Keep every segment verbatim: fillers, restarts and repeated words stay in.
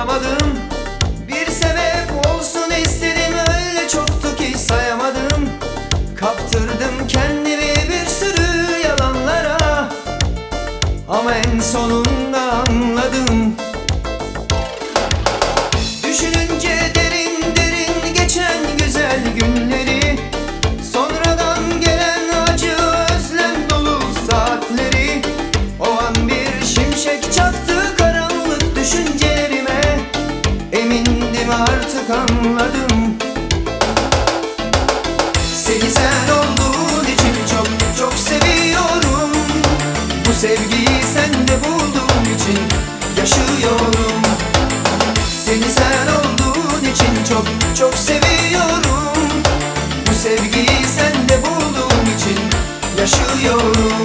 bulamadım. Bir sebep olsun istedim, öyle çoktu ki sayamadım. Kaptırdım kendimi bir sürü yalanlara, ama en sonunda anladım. Düşününce derin derin geçen güzel günleri, sonradan gelen acı özlem dolu saatleri. O an bir şimşek çaktı karanlık düşüncelerime, emindim artık anladım. Seni sen olduğun için çok çok seviyorum. Bu sevgiyi sende bulduğum için yaşıyorum. Seni sen olduğun için çok çok seviyorum. Bu sevgiyi sende bulduğum için yaşıyorum.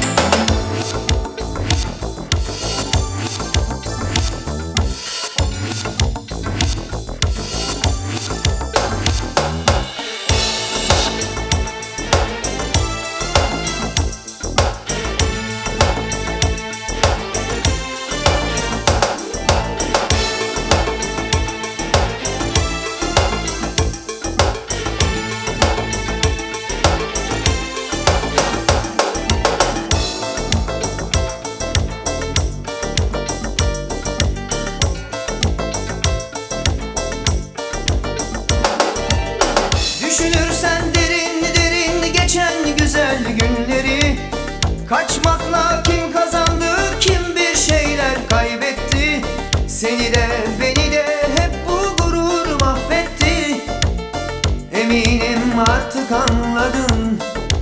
Düşünürsen derin derin geçen güzel günleri, kaçmakla kim kazandı, kim bir şeyler kaybetti. Seni de beni de hep bu gurur mahvetti. Eminim artık anladın.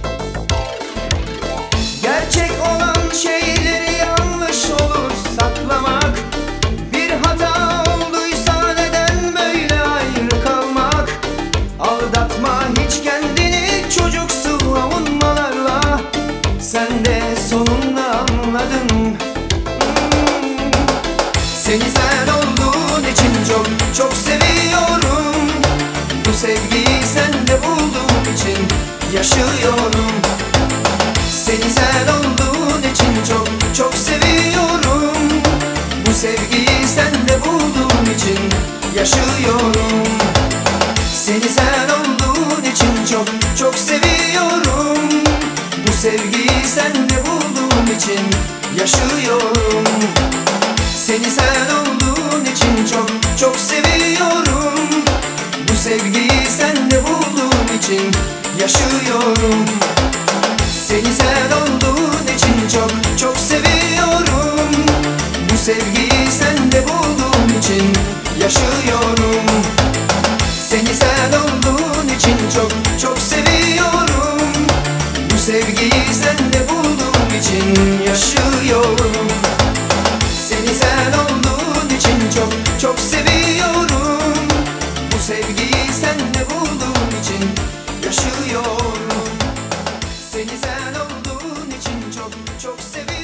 Gerçek olan şeyleri yanlış olur saklamak. Bir hata olduysa neden böyle ayrı kalmak? Aldatma hiç kendini çocuksu avunmalarla, sen de sonunda anladın. hmm. Seni sen olduğun için çok çok seviyorum. Bu sevgiyi sende bulduğum için yaşıyorum. Seni sen olduğun için çok çok seviyorum. Bu sevgiyi sende bulduğum için yaşıyorum. Seni sen olduğun için çok çok seviyorum. Bu sevgiyi sende bulduğum için yaşıyorum. Seni sen olduğun için çok çok seviyorum. Bu sevgiyi sende bulduğum için yaşıyorum. Seni sen olduğun için çok çok seviyorum. Bu sevgiyi sende bulduğum için yaşıyorum. Seni sen olduğun için çok çok seviyorum. Bu sevgiyi sende bulduğum için yaşıyorum. Seni sen olduğun için çok çok seviyorum. Bu sevgiyi sende bulduğum için yaşıyorum. Seni sen olduğun için çok çok seviyorum.